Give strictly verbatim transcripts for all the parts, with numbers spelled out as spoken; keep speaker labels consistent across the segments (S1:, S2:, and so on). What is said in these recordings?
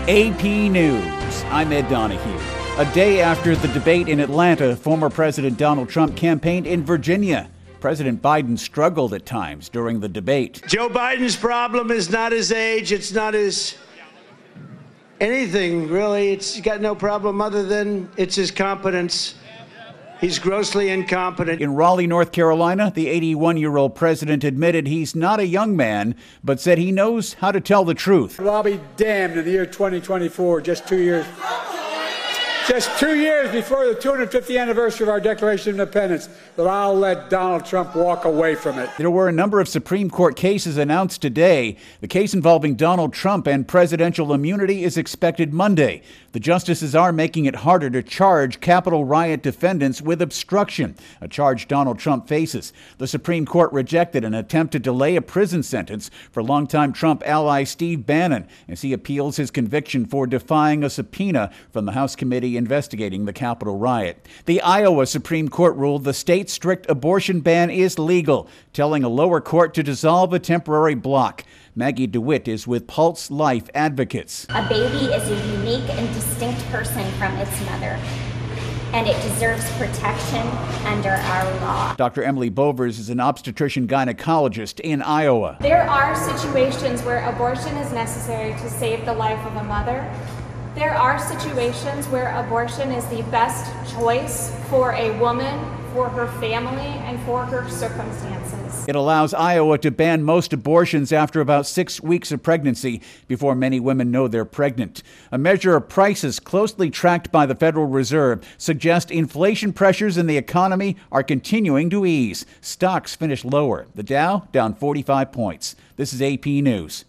S1: A P News. I'm Ed Donahue. A day after the debate in Atlanta, former President Donald Trump campaigned in Virginia. President Biden struggled at times during the debate.
S2: Joe Biden's problem is not his age. It's not his anything, really. It's got no problem other than it's his competence. He's grossly incompetent.
S1: In Raleigh, North Carolina, the eighty-one-year-old president admitted he's not a young man, but said he knows how to tell the truth.
S3: Well, I'll be damned in the year twenty twenty-four, just two years. Just two years before the two hundred fiftieth anniversary of our Declaration of Independence, that I'll let Donald Trump walk away from it.
S1: There were a number of Supreme Court cases announced today. The case involving Donald Trump and presidential immunity is expected Monday. The justices are making it harder to charge Capitol riot defendants with obstruction, a charge Donald Trump faces. The Supreme Court rejected an attempt to delay a prison sentence for longtime Trump ally Steve Bannon as he appeals his conviction for defying a subpoena from the House committee investigating the Capitol riot. The Iowa Supreme Court ruled the state's strict abortion ban is legal, telling a lower court to dissolve a temporary block. Maggie DeWitt is with Pulse Life Advocates.
S4: A baby is a unique and distinct person from its mother, and it deserves protection under our law.
S1: Doctor Emily Bovers is an obstetrician gynecologist in Iowa.
S5: There are situations where abortion is necessary to save the life of a mother. There are situations where abortion is the best choice for a woman, for her family, and for her circumstances.
S1: It allows Iowa to ban most abortions after about six weeks of pregnancy before many women know they're pregnant. A measure of prices closely tracked by the Federal Reserve suggests inflation pressures in the economy are continuing to ease. Stocks finished lower. The Dow down forty-five points. This is A P News.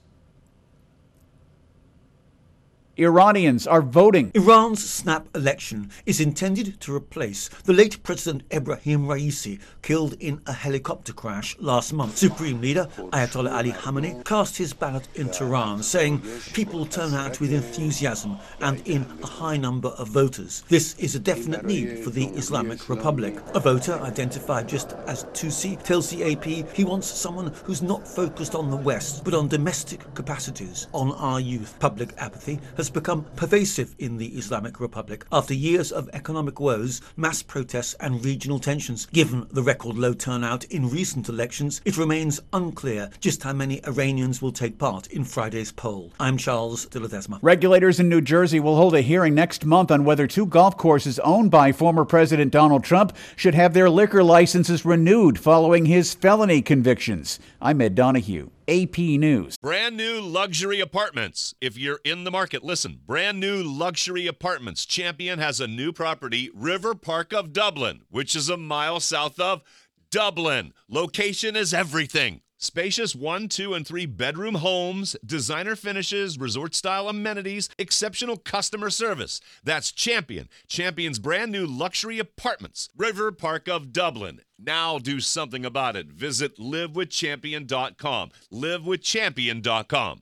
S1: Iranians are voting.
S6: Iran's snap election is intended to replace the late President Ebrahim Raisi, killed in a helicopter crash last month. Supreme Leader Ayatollah Ali Khamenei cast his ballot in Tehran, saying people turn out with enthusiasm and in a high number of voters. This is a definite need for the Islamic Republic. A voter identified just as Tusi tells the A P he wants someone who's not focused on the West, but on domestic capacities, on our youth. Public apathy has become pervasive in the Islamic Republic after years of economic woes, mass protests and regional tensions. Given the record low turnout in recent elections, it remains unclear just how many Iranians will take part in Friday's poll. I'm Charles de Ledesma.
S1: Regulators in New Jersey will hold a hearing next month on whether two golf courses owned by former President Donald Trump should have their liquor licenses renewed following his felony convictions. I'm Ed Donahue. A P News.
S7: Brand new luxury apartments. If you're in the market, listen. Brand new luxury apartments. Champion has a new property, River Park of Dublin, which is a mile south of Dublin. Location is everything. Spacious one, two, and three bedroom homes, designer finishes, resort-style amenities, exceptional customer service. That's Champion. Champion's brand new luxury apartments. River Park of Dublin. Now do something about it. Visit live with champion dot com. live with champion dot com.